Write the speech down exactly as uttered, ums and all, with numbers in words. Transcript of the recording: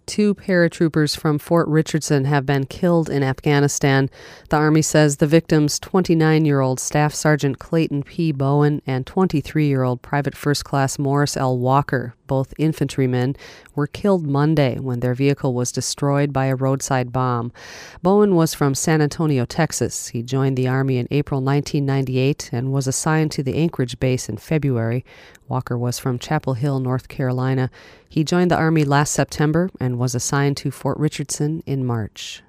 Two paratroopers from Fort Richardson have been killed in Afghanistan. The Army says the victims, twenty-nine-year-old Staff Sergeant Clayton P. Bowen and twenty-three-year-old Private First Class Morris L. Walker, both infantrymen, were killed Monday when their vehicle was destroyed by a roadside bomb. Bowen was from San Antonio, Texas. He joined the Army in April nineteen ninety-eight and was assigned to the Anchorage base in February. Walker was from Chapel Hill, North Carolina. He joined the Army last September and was assigned to Fort Richardson in March.